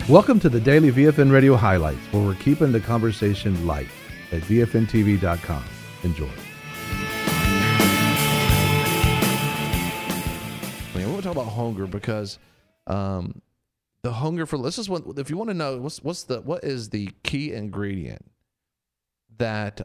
Welcome to the Daily VFN Radio Highlights, where we're keeping the conversation light at VFNTV.com. Enjoy. I mean, we'll talk about hunger because the hunger for this is what, if you want to know what is the key ingredient that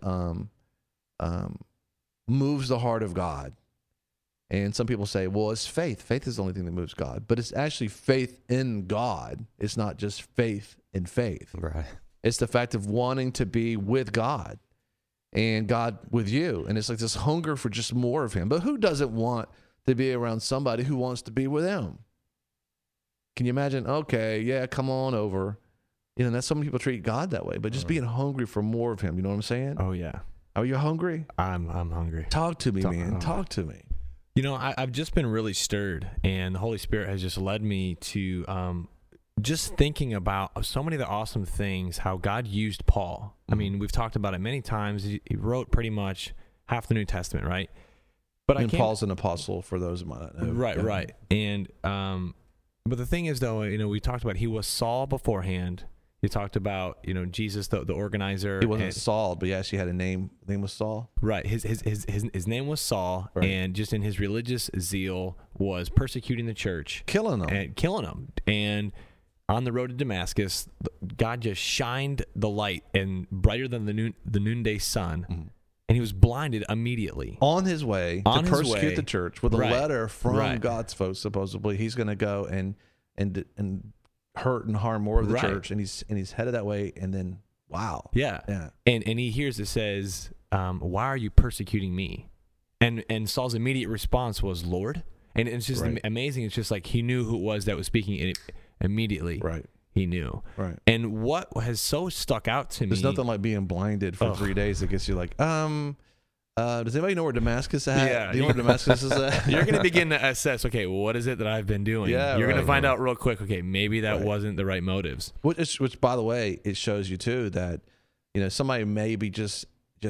moves the heart of God. And some people say, well, it's faith. Faith is the only thing that moves God. But it's actually faith in God. It's not just faith in faith. Right. It's the fact of wanting to be with God and God with you. And it's like this hunger for just more of him. But who doesn't want to be around somebody who wants to be with him? Can you imagine? Okay, yeah, come on over. You know, that's some people treat God that way. But just being hungry for more of him. You know what I'm saying? Oh, yeah. Are you hungry? I'm hungry. Talk to me, man. Talk to me. You know, I've just been really stirred, and the Holy Spirit has just led me to just thinking about so many of the awesome things, how God used Paul. I mean, we've talked about it many times. He wrote pretty much half the New Testament, right? But Paul's an apostle, for those who might not know. Right. And but the thing is, though, you know, we talked about he was Saul beforehand. He talked about, you know, Jesus, the organizer. He wasn't Saul, but he actually had a name. His name was Saul. Right. His name was Saul, right. And just in his religious zeal was persecuting the church. Killing them. And on the road to Damascus, God just shined the light and brighter than the noonday sun. Mm-hmm. And he was blinded immediately. On his way to persecute the church with a letter from God's folks, supposedly. He's going to go and hurt and harm more of the church, and he's headed that way, and then and he hears it says, why are you persecuting me? And Saul's immediate response was, Lord. And it's just amazing. It's just like he knew who it was that was speaking, and immediately he knew. Right. And what has so stuck out to me, there's nothing like being blinded for 3 days that gets you like, does anybody know where Damascus is at? Yeah. Do you know where Damascus is at? You're going to begin to assess, okay, what is it that I've been doing? Yeah, You're going to find out real quick, okay, maybe that wasn't the right motives. Which, by the way, it shows you, too, that, you know, somebody may be just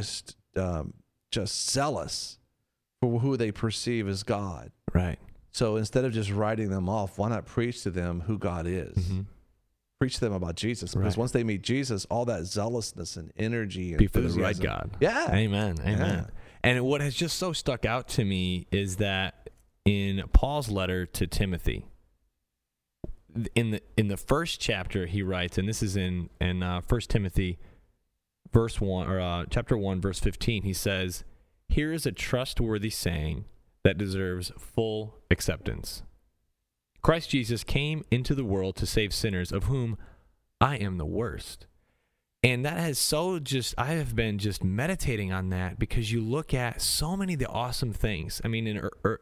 zealous for who they perceive as God. Right. So instead of just writing them off, why not preach to them who God is? Mm-hmm. Preach to them about Jesus, because once they meet Jesus, all that zealousness and energy and be for the right God. Yeah. Amen. Yeah. And what has just so stuck out to me is that in Paul's letter to Timothy, in the first chapter, he writes, and this is in 1 Timothy verse 1 or chapter 1 verse 15, he says, "Here is a trustworthy saying that deserves full acceptance. Christ Jesus came into the world to save sinners, of whom I am the worst." And that has I have been just meditating on that, because you look at so many of the awesome things. I mean,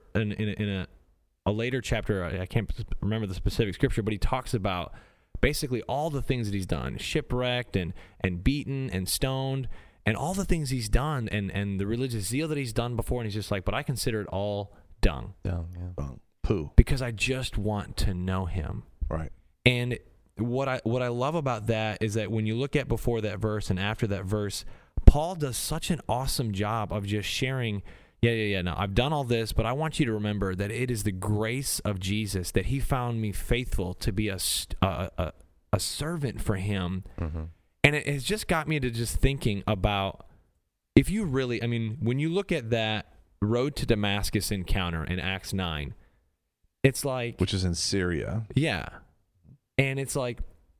in a later chapter, I can't remember the specific scripture, but he talks about basically all the things that he's done, shipwrecked and beaten and stoned, and all the things he's done, and the religious zeal that he's done before. And he's just like, but I consider it all dung. Dung, yeah. Poo. Because I just want to know him. Right. And what I love about that is that when you look at before that verse and after that verse, Paul does such an awesome job of just sharing, no, I've done all this, but I want you to remember that it is the grace of Jesus that he found me faithful to be a servant for him. Mm-hmm. And it has just got me to just thinking about, if you really, I mean, when you look at that road to Damascus encounter in Acts 9, it's like, which is in Syria. Yeah. And it's like,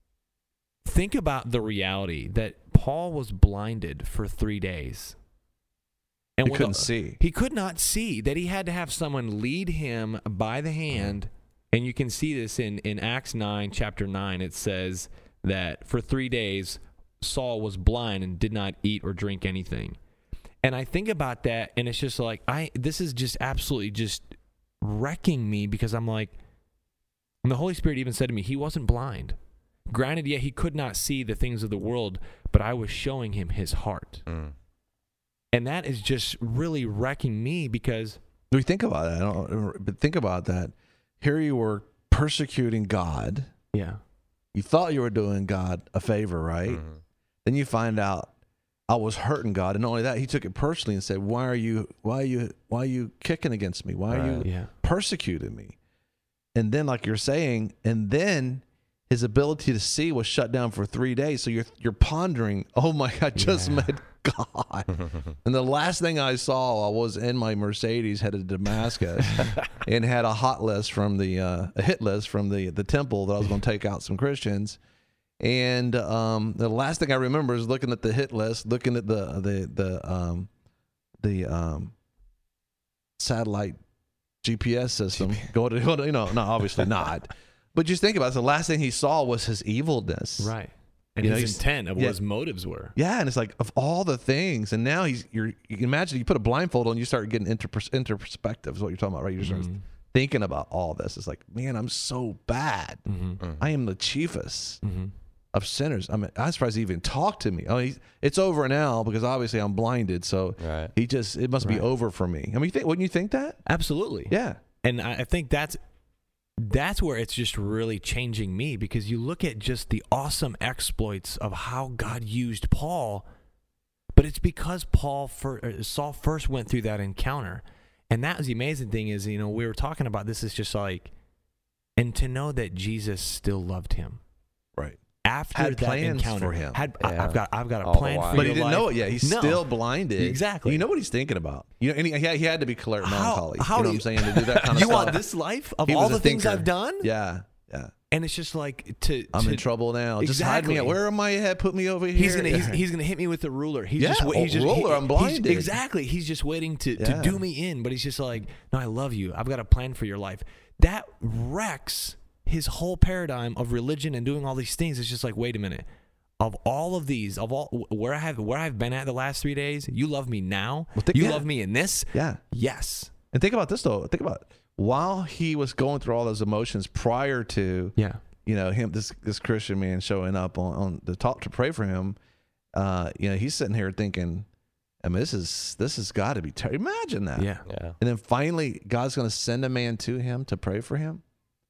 think about the reality that Paul was blinded for 3 days. And he couldn't see. He could not see, that he had to have someone lead him by the hand. And you can see this in Acts 9, chapter 9. It says that for 3 days, Saul was blind and did not eat or drink anything. And I think about that, and it's just like, this is just absolutely just wrecking me, because I'm like, and the Holy Spirit even said to me, he wasn't blind. Granted, he could not see the things of the world, but I was showing him his heart. Mm. And that is just really wrecking me, because we think about that. But think about that. Here you were persecuting God. Yeah. You thought you were doing God a favor, right? Mm-hmm. Then you find out I was hurting God, and not only that, he took it personally and said, "Why are you kicking against me? Why are you persecuting me?" And then, like you're saying, and then his ability to see was shut down for 3 days. So you're pondering, oh my God, I just met God. And the last thing I saw, I was in my Mercedes headed to Damascus and had a hot list from a hit list from the temple that I was going to take out some Christians. And the last thing I remember is looking at the hit list, looking at the satellite GPS system. Going to, no, obviously not. But just think about it. The last thing he saw was his evilness. Right. And his intent of what his motives were. Yeah, and it's like, of all the things, and now you can imagine, you put a blindfold on, you start getting into perspective is what you're talking about, right? You start thinking about all this. It's like, man, I'm so bad. I am the chiefest of sinners. I'm surprised he even talked to me. Oh, it's over now because obviously I'm blinded. So it must be over for me. I mean, wouldn't you think that? Absolutely. Yeah. And I think that's where it's just really changing me, because you look at just the awesome exploits of how God used Paul, but it's because Saul first went through that encounter. And that was the amazing thing is, we were talking about this, is just like, and to know that Jesus still loved him. Right. After had that plans encounter, for him. I've got a plan for you. But he didn't know it yet. He's still blinded. Exactly. You know what he's thinking about. And he had to be melancholy. You know what I'm saying? To do that kind of you stuff. Want this life of all the things I've done? Yeah. And it's just like I'm in trouble now. Exactly. Just hide me. Where am I at? Put me over here. He's gonna hit me with the ruler. I'm blinded. Exactly. He's just waiting to do me in. But he's just like, no, I love you. I've got a plan for your life. That wrecks his whole paradigm of religion and doing all these things. It's just like, wait a minute. Of all of these, where I've been at the last 3 days, you love me now. You love me in this. Yeah. Yes. And think about this though. Think about it. While he was going through all those emotions prior to, him, this Christian man showing up on the talk to pray for him, he's sitting here thinking, I mean, this has got to be terrible. Imagine that. Yeah. And then finally, God's going to send a man to him to pray for him.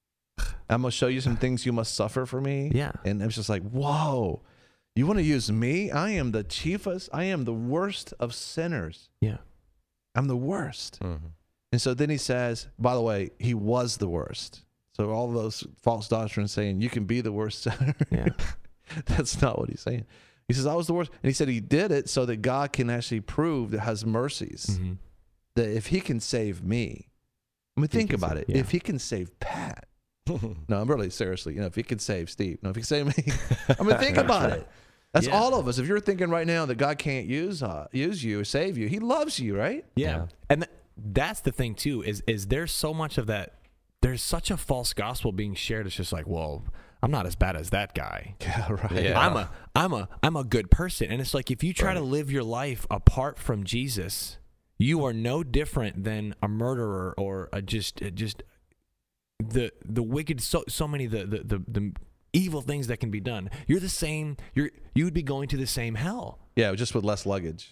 I'm going to show you some things you must suffer for me. Yeah. And it's just like, whoa, you want to use me? I am the chiefest. I am the worst of sinners. Yeah. I'm the worst. Mm-hmm. And so then he says, by the way, he was the worst. So all those false doctrines saying you can be the worst sinner. Yeah. That's not what he's saying. He says, I was the worst. And he said he did it so that God can actually prove that has mercies. Mm-hmm. That if he can save me, I mean, think about it. Yeah. If he can save Pat. No, I'm really seriously, if he could save Steve. No, if he could save me. I mean, think about it. That's all of us. If you're thinking right now that God can't use you or save you, he loves you, right? Yeah. And that's the thing too, is there's so much of that. There's such a false gospel being shared. It's just like, well, I'm not as bad as that guy. Yeah, right. Yeah. I'm a good person. And it's like, if you try to live your life apart from Jesus, you are no different than a murderer or just the wicked, so many the evil things that can be done. You're the same. You would be going to the same hell. Yeah, just with less luggage.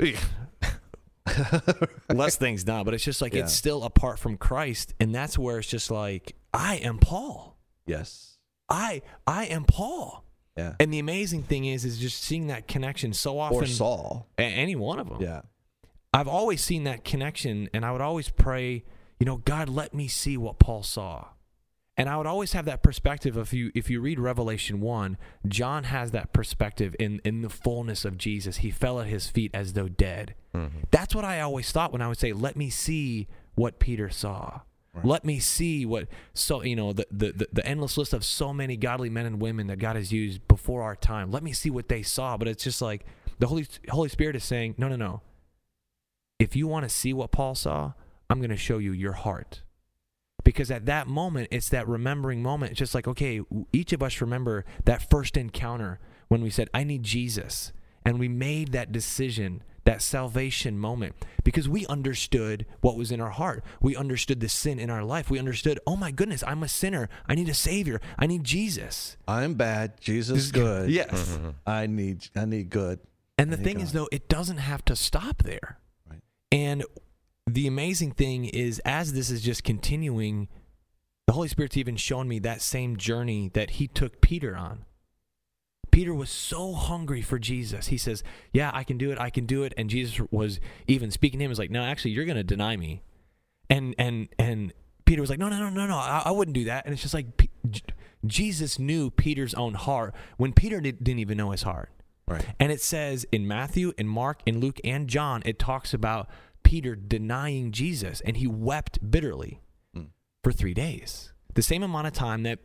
Less things done, but it's just like it's still apart from Christ, and that's where it's just like, I am Paul. Yes, I am Paul. Yeah, and the amazing thing is just seeing that connection so often. Or Saul, any one of them. Yeah, I've always seen that connection, and I would always pray, God, let me see what Paul saw. And I would always have that perspective. If you read Revelation 1, John has that perspective in the fullness of Jesus. He fell at his feet as though dead. Mm-hmm. That's what I always thought when I would say, let me see what Peter saw. Right. Let me see what, the endless list of so many godly men and women that God has used before our time. Let me see what they saw. But it's just like the Holy Spirit is saying, no. If you want to see what Paul saw, I'm going to show you your heart. Because at that moment, it's that remembering moment. It's just like, okay, each of us remember that first encounter when we said, I need Jesus. And we made that decision, that salvation moment, because we understood what was in our heart. We understood the sin in our life. We understood, oh my goodness, I'm a sinner. I need a Savior. I need Jesus. I'm bad. Jesus is good. Yes. Mm-hmm. I need good. And the thing is, though, it doesn't have to stop there. Right. And the amazing thing is, as this is just continuing, the Holy Spirit's even shown me that same journey that he took Peter on. Peter was so hungry for Jesus. He says, yeah, I can do it. And Jesus was even speaking to him, was like, no, actually, you're going to deny me. And Peter was like, no, I wouldn't do that. And it's just like, Jesus knew Peter's own heart when Peter didn't even know his heart. Right. And it says in Matthew, in Mark, in Luke, and John, it talks about Peter denying Jesus, and he wept bitterly for 3 days. The same amount of time that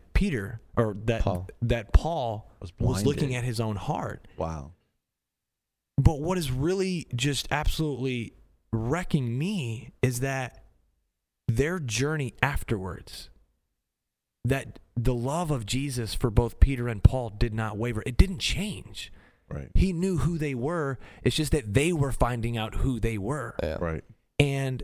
Paul was looking at his own heart. Wow. But what is really just absolutely wrecking me is that their journey afterwards, that the love of Jesus for both Peter and Paul did not waver. It didn't change. Right. He knew who they were. It's just that they were finding out who they were. Yeah. Right. And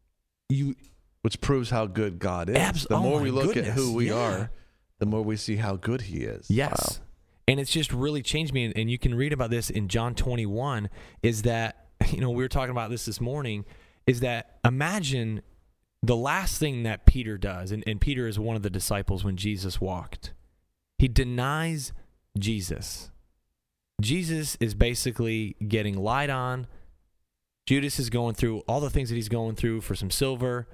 which proves how good God is. The more we look at who we are, the more we see how good he is. Yes. Wow. And it's just really changed me. And you can read about this in John 21, is that, we were talking about this morning, is that imagine the last thing that Peter does, and Peter is one of the disciples when Jesus walked. He denies Jesus. Jesus is basically getting lied on. Judas is going through all the things that he's going through for some silver,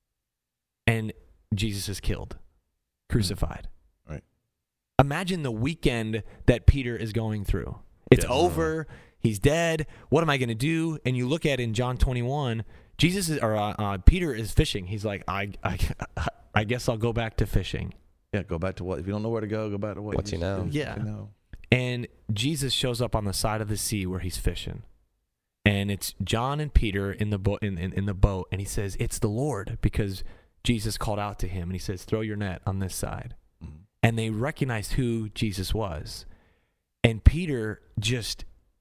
and Jesus is killed, crucified. Right. Imagine the weekend that Peter is going through. It's over. He's dead. What am I going to do? And you look at it in John 21, Peter is fishing. He's like, I guess I'll go back to fishing. Yeah, go back to what? If you don't know where to go back to what you know. Yeah. What you know. And Jesus shows up on the side of the sea where he's fishing. And it's John and Peter in the boat, in the boat, and he says, "It's the Lord," because Jesus called out to him, and he says, "Throw your net on this side." Mm-hmm. And they recognized who Jesus was. And Peter just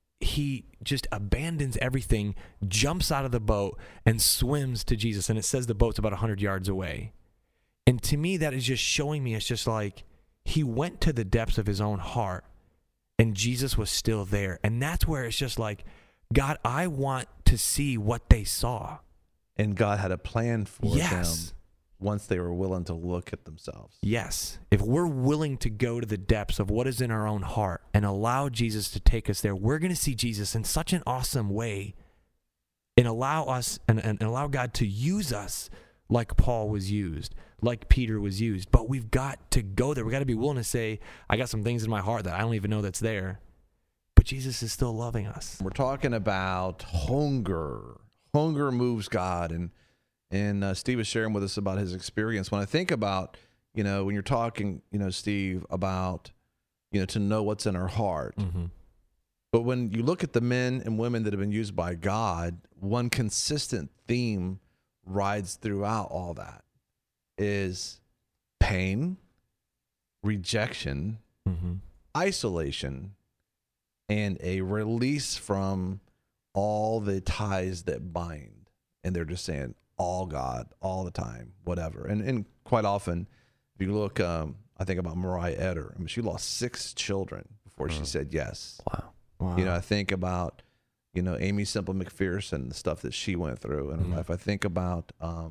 abandons everything, jumps out of the boat, and swims to Jesus. And it says the boat's about 100 yards away. And to me, that is just showing me, it's just like he went to the depths of his own heart, and Jesus was still there. And that's where it's just like, God, I want to see what they saw. And God had a plan for them once they were willing to look at themselves. Yes. If we're willing to go to the depths of what is in our own heart and allow Jesus to take us there, we're going to see Jesus in such an awesome way, and allow us and allow God to use us like Paul was used, like Peter was used. But we've got to go there. We've got to be willing to say, I got some things in my heart that I don't even know that's there. But Jesus is still loving us. We're talking about hunger. Hunger moves God. And Steve was sharing with us about his experience. When I think about, when you're talking, Steve, about, to know what's in our heart. Mm-hmm. But when you look at the men and women that have been used by God, one consistent theme rides throughout all that is pain, rejection, isolation, and a release from all the ties that bind. And they're just saying, all God, all the time, whatever. And quite often, if you look, I think about Mariah Eder. I mean, she lost 6 children before she said yes. Wow. I think about, Amy Semple McPherson, the stuff that she went through in her life. I think about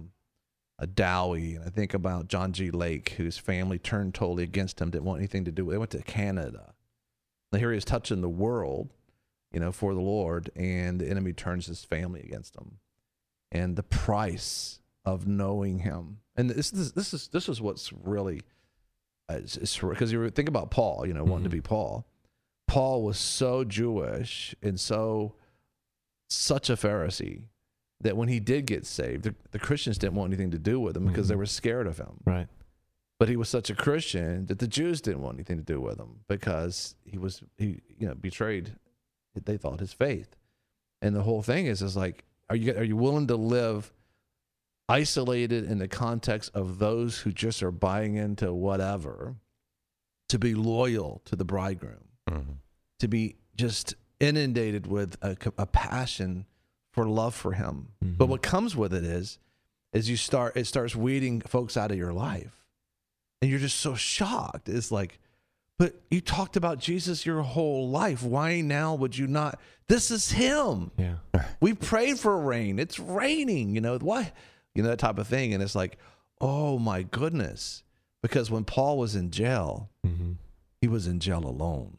Dowie, and I think about John G. Lake, whose family turned totally against him, didn't want anything to do with it. They went to Canada. Now here he is touching the world, for the Lord, and the enemy turns his family against him. And the price of knowing him, and this is what's really, because you think about Paul, wanting to be Paul. Paul was so Jewish and such a Pharisee that when he did get saved, the Christians didn't want anything to do with him because they were scared of him. Right. But he was such a Christian that the Jews didn't want anything to do with him because he betrayed, they thought, his faith. And the whole thing is like, are you willing to live isolated in the context of those who just are buying into whatever, to be loyal to the bridegroom, to be just inundated with a passion for love for him? But what comes with it is it starts weeding folks out of your life. And you're just so shocked. It's like, but you talked about Jesus your whole life. Why now would you not? This is him. Yeah. We prayed for rain. It's raining. Why? That type of thing. And it's like, oh my goodness. Because when Paul was in jail, he was in jail alone.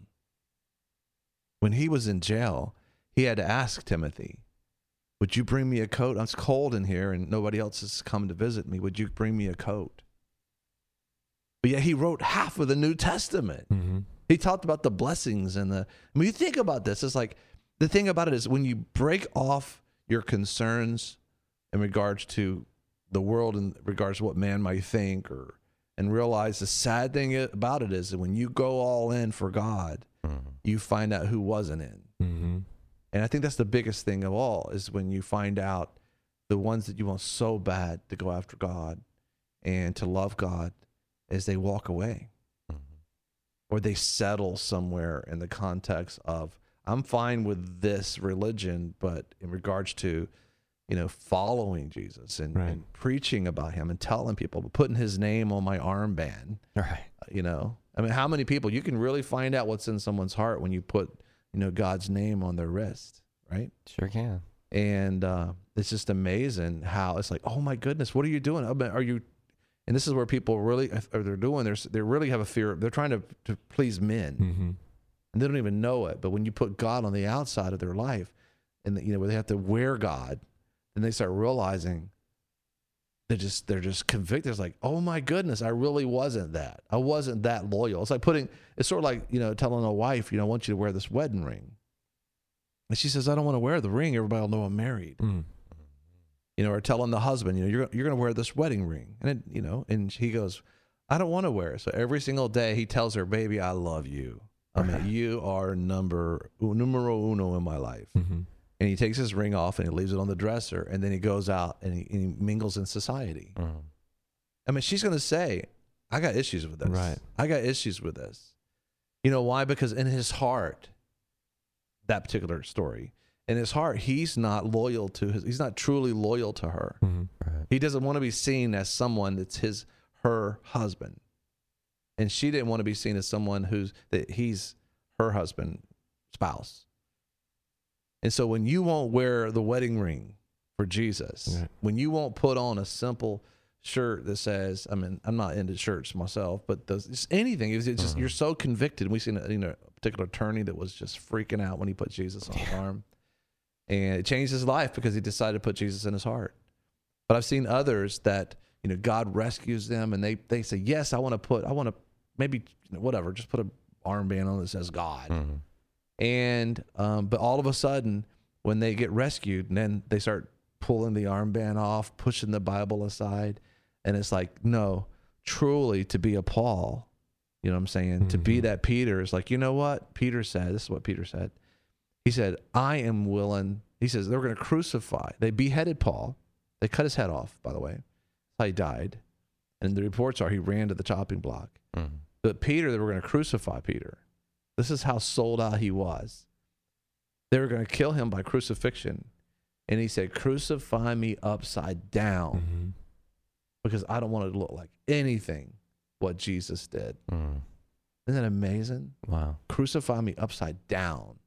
When he was in jail, he had to ask Timothy, would you bring me a coat? It's cold in here and nobody else has come to visit me. Would you bring me a coat? but yet he wrote half of the New Testament. Mm-hmm. He talked about the blessings and when you think about this, it's like, the thing about it is when you break off your concerns in regards to the world, in regards to what man might think, and realize the sad thing about it is that when you go all in for God, you find out who wasn't in. Mm-hmm. And I think that's the biggest thing of all, is when you find out the ones that you want so bad to go after God and to love God, as they walk away. Or they settle somewhere in the context of, I'm fine with this religion, but in regards to, following Jesus and preaching about him and telling people, putting his name on my armband. Right. I mean, how many people, you can really find out what's in someone's heart when you put, God's name on their wrist, right? Sure can. And it's just amazing how it's like, oh my goodness, what are you doing? Are you? And this is where people really, they really have a fear. They're trying to please men, mm-hmm. and they don't even know it. But when you put God on the outside of their life, and where they have to wear God, then they start realizing they're just convicted. It's like, oh my goodness, I really wasn't that. I wasn't that loyal. It's like it's sort of like, telling a wife, I want you to wear this wedding ring. And she says, I don't want to wear the ring. Everybody will know I'm married. Mm. Or telling the husband, you're going to wear this wedding ring. And and he goes, I don't want to wear it. So every single day he tells her, baby, I love you. I mean, you are numero uno in my life. Mm-hmm. And he takes his ring off and he leaves it on the dresser, and then he goes out and he mingles in society. Mm. I mean, she's going to say, I got issues with this. Right. I got issues with this. You know why? Because in his heart, that particular story, in his heart, he's not he's not truly loyal to her. Mm-hmm. Right. He doesn't want to be seen as someone that's her husband. And she didn't want to be seen as someone he's her husband, spouse. And so when you won't wear the wedding ring for Jesus, when you won't put on a simple shirt that says, I'm not into shirts myself, but just anything, it's just, you're so convicted. We've seen a particular attorney that was just freaking out when he put Jesus on his arm, and it changed his life because he decided to put Jesus in his heart. But I've seen others that, God rescues them, and they say, yes, I want to maybe, whatever, just put an armband on that says God. Mm-hmm. And, but all of a sudden when they get rescued, and then they start pulling the armband off, pushing the Bible aside. And it's like, no, truly to be a Paul, you know what I'm saying? Mm-hmm. To be that Peter is like, you know what Peter said? This is what Peter said. He said, I am willing. He says, they're going to crucify. They beheaded Paul. They cut his head off, by the way. That's how he died. And the reports are he ran to the chopping block. Mm-hmm. But Peter, they were going to crucify Peter. This is how sold out he was. They were going to kill him by crucifixion. And he said, crucify me upside down, mm-hmm. because I don't want it to look like anything what Jesus did. Mm. Isn't that amazing? Wow. Crucify me upside down.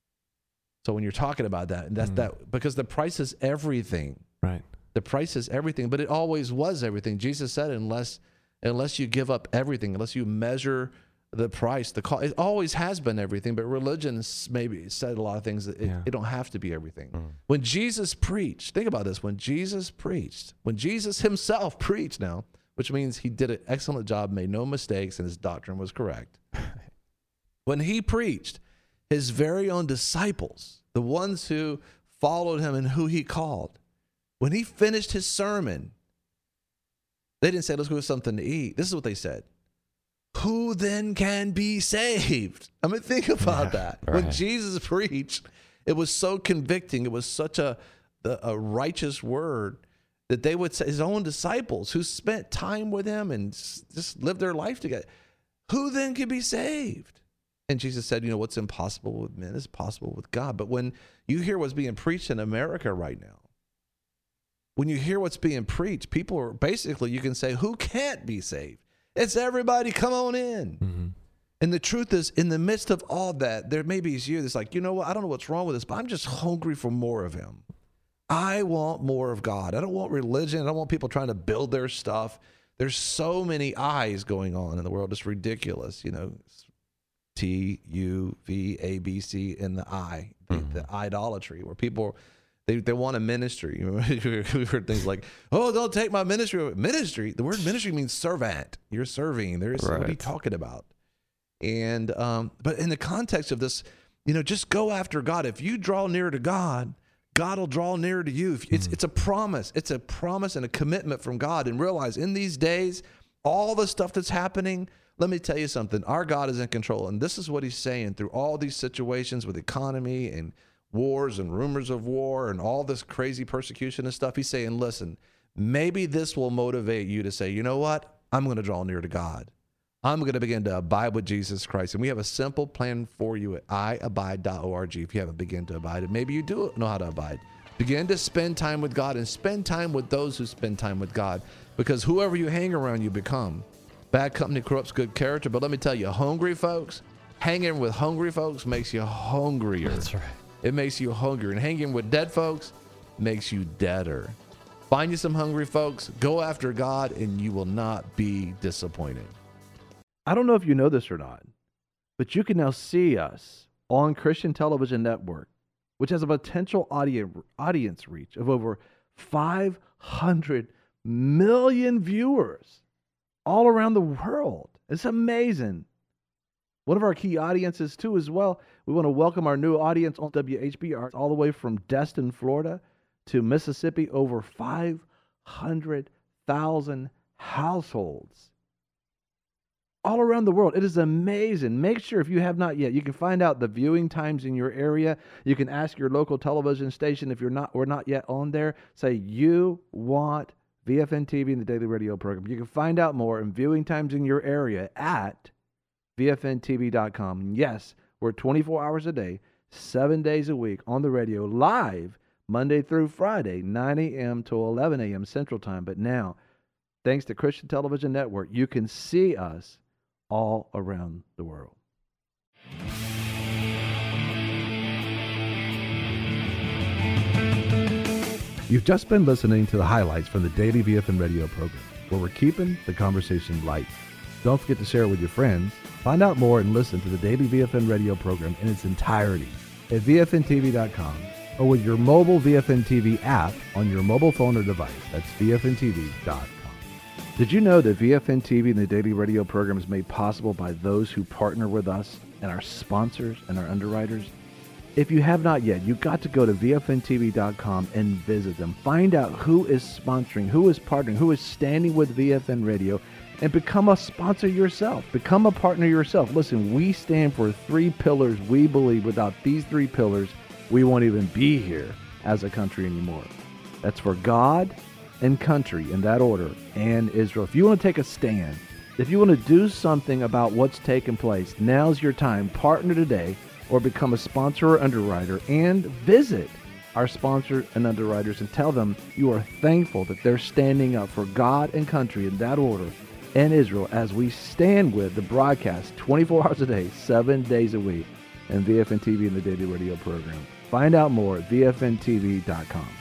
So when you're talking about that, that's that, because the price is everything. Right. The price is everything, but it always was everything. Jesus said, unless you give up everything, unless you measure the price, the cost, it always has been everything. But religion maybe said a lot of things that it don't have to be everything. Mm. When Jesus preached, think about this. When Jesus himself preached now, which means he did an excellent job, made no mistakes, and his doctrine was correct. When he preached, his very own disciples, the ones who followed him and who he called, when he finished his sermon, they didn't say, let's go get something to eat. This is what they said. Who then can be saved? I mean, think about that. Right. When Jesus preached, it was so convicting. It was such a righteous word that they would say, his own disciples who spent time with him and just lived their life together. Who then can be saved? And Jesus said, what's impossible with men is possible with God. But when you hear what's being preached in America right now, when you hear what's being preached, people are basically, you can say, who can't be saved? It's everybody, come on in. Mm-hmm. And the truth is, in the midst of all that, there may be you that's like, you know what, I don't know what's wrong with this, but I'm just hungry for more of him. I want more of God. I don't want religion. I don't want people trying to build their stuff. There's so many I's going on in the world. It's ridiculous, T, U, V, A, B, C, and the I, the idolatry, where people, They want a ministry. We've heard things like, "Oh, don't take my ministry." Ministry. The word ministry means servant. You're serving. What are you talking about? And but in the context of this, just go after God. If you draw near to God, God will draw near to you. It's a promise. It's a promise and a commitment from God. And realize in these days, all the stuff that's happening. Let me tell you something. Our God is in control, and this is what He's saying through all these situations with economy and wars and rumors of war and all this crazy persecution and stuff. He's saying, listen, maybe this will motivate you to say, you know what? I'm going to draw near to God. I'm going to begin to abide with Jesus Christ. And we have a simple plan for you at iabide.org if you haven't begun to abide. And maybe you do know how to abide. Begin to spend time with God and spend time with those who spend time with God, because whoever you hang around, you become. Bad company corrupts good character. But let me tell you, hungry folks, hanging with hungry folks makes you hungrier. That's right. It makes you hungrier. And hanging with dead folks makes you deader. Find you some hungry folks, go after God, and you will not be disappointed. I don't know if you know this or not, but you can now see us on Christian Television Network, which has a potential audience reach of over 500 million viewers all around the world. It's amazing. One of our key audiences, too, as well, we want to welcome our new audience on WHBR all the way from Destin, Florida to Mississippi, over 500,000 households all around the world. It is amazing. Make sure, if you have not yet, you can find out the viewing times in your area. You can ask your local television station if we're not yet on there. Say you want VFN TV and the daily radio program. You can find out more and viewing times in your area at VFNTV.com. Yes, we're 24 hours a day, 7 days a week on the radio, live Monday through Friday, 9 a.m. to 11 a.m. Central Time. But now, thanks to Christian Television Network, you can see us all around the world. You've just been listening to the highlights from the Daily VFN Radio program, where we're keeping the conversation light. Don't forget to share it with your friends. Find out more and listen to the Daily VFN Radio program in its entirety at VFNTV.com or with your mobile VFN TV app on your mobile phone or device. That's VFNTV.com. Did you know that VFN TV and the Daily Radio program is made possible by those who partner with us and our sponsors and our underwriters? If you have not yet, you've got to go to VFNTV.com and visit them. Find out who is sponsoring, who is partnering, who is standing with VFN Radio, and become a sponsor yourself. Become a partner yourself. Listen, we stand for 3 pillars. We believe without these 3 pillars, we won't even be here as a country anymore. That's for God and country in that order, and Israel. If you want to take a stand, if you want to do something about what's taking place, now's your time. Partner today or become a sponsor or underwriter, and visit our sponsors and underwriters and tell them you are thankful that they're standing up for God and country in that order and Israel as we stand with the broadcast 24 hours a day, 7 days a week, and VFN TV and the Daily Radio program. Find out more at VFNTV.com.